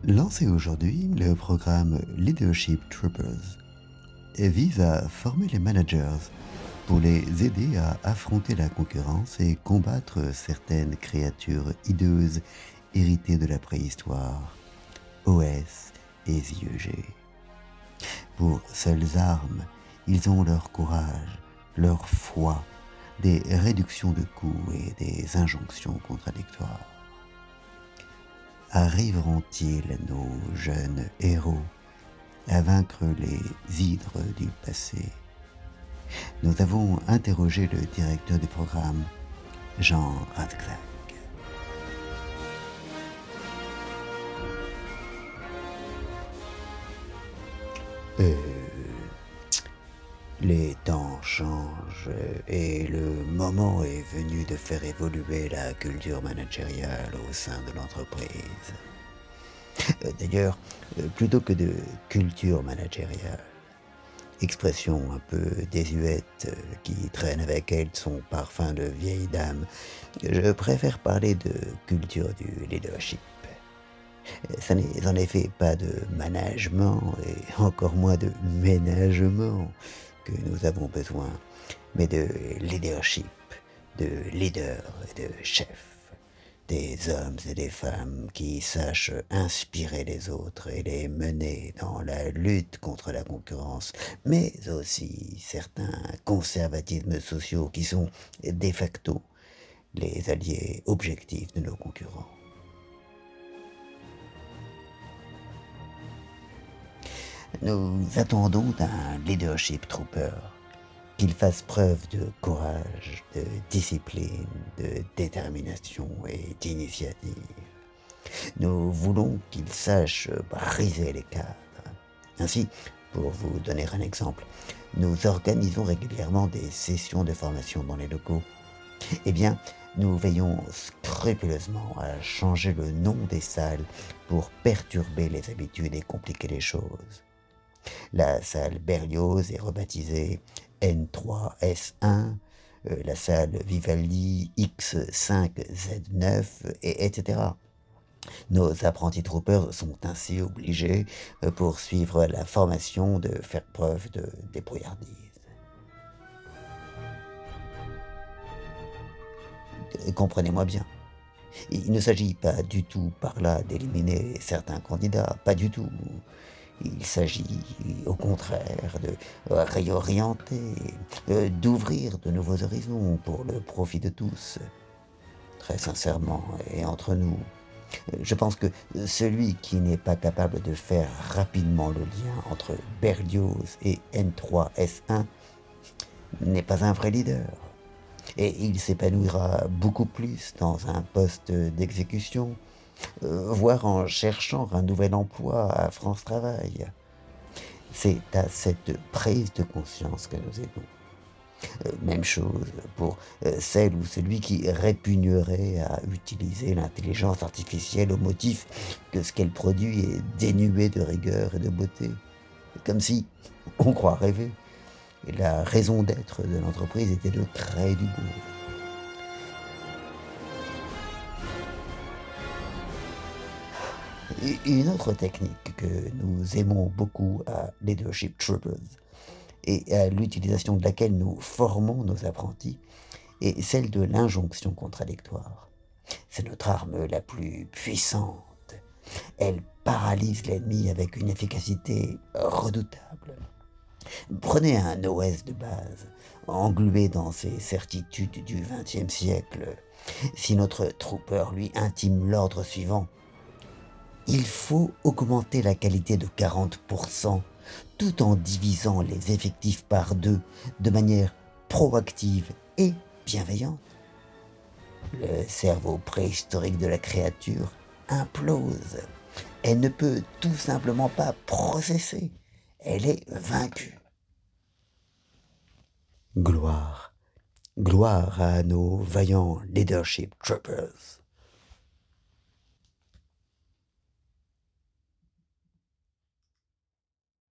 Lancé aujourd'hui, le programme Leadership Troopers vise à former les managers pour les aider à affronter la concurrence et combattre certaines créatures hideuses héritées de la préhistoire, OS et IEG. Pour seules armes, ils ont leur courage, leur foi, des réductions de coûts et des injonctions contradictoires. Arriveront-ils, nos jeunes héros, à vaincre les hydres du passé? Nous avons interrogé le directeur du programme, Jean Radcliffe. Euh, les temps changent et le moment est venu de faire évoluer la culture managériale au sein de l'entreprise. D'ailleurs, plutôt que de culture managériale, expression un peu désuète qui traîne avec elle son parfum de vieille dame, je préfère parler de culture du leadership. Ça n'est en effet pas de management et encore moins de ménagement que nous avons besoin, mais de leadership, de leader et de chef. Des hommes et des femmes qui sachent inspirer les autres et les mener dans la lutte contre la concurrence, mais aussi certains conservatismes sociaux qui sont de facto les alliés objectifs de nos concurrents. Nous attendons d'un leadership trooper qu'il fasse preuve de courage, de discipline, de détermination et d'initiative. Nous voulons qu'il sache briser les cadres. Ainsi, pour vous donner un exemple, nous organisons régulièrement des sessions de formation dans les locaux. Eh bien, nous veillons scrupuleusement à changer le nom des salles pour perturber les habitudes et compliquer les choses. La salle Berlioz est rebaptisée N3S1, la salle Vivaldi X5Z9, etc. Nos apprentis troopers sont ainsi obligés, pour suivre la formation, de faire preuve de débrouillardise. Comprenez-moi bien. Il ne s'agit pas du tout par là d'éliminer certains candidats, pas du tout. Il s'agit au contraire de réorienter, d'ouvrir de nouveaux horizons pour le profit de tous. Très sincèrement, et entre nous, je pense que celui qui n'est pas capable de faire rapidement le lien entre Berlioz et N3S1 n'est pas un vrai leader. Et il s'épanouira beaucoup plus dans un poste d'exécution, voire en cherchant un nouvel emploi à France Travail. C'est à cette prise de conscience que nous aidons. Même chose pour celle ou celui qui répugnerait à utiliser l'intelligence artificielle au motif que ce qu'elle produit est dénué de rigueur et de beauté. Comme si, on croit rêver, la raison d'être de l'entreprise était de créer du beau. Une autre technique que nous aimons beaucoup à Leadership Troopers et à l'utilisation de laquelle nous formons nos apprentis est celle de l'injonction contradictoire. C'est notre arme la plus puissante. Elle paralyse l'ennemi avec une efficacité redoutable. Prenez un OS de base, englué dans ses certitudes du XXe siècle. Si notre trooper lui intime l'ordre suivant: il faut augmenter la qualité de 40%, tout en divisant les effectifs par deux de manière proactive et bienveillante. Le cerveau préhistorique de la créature implose. Elle ne peut tout simplement pas processer. Elle est vaincue. Gloire, gloire à nos vaillants leadership troopers.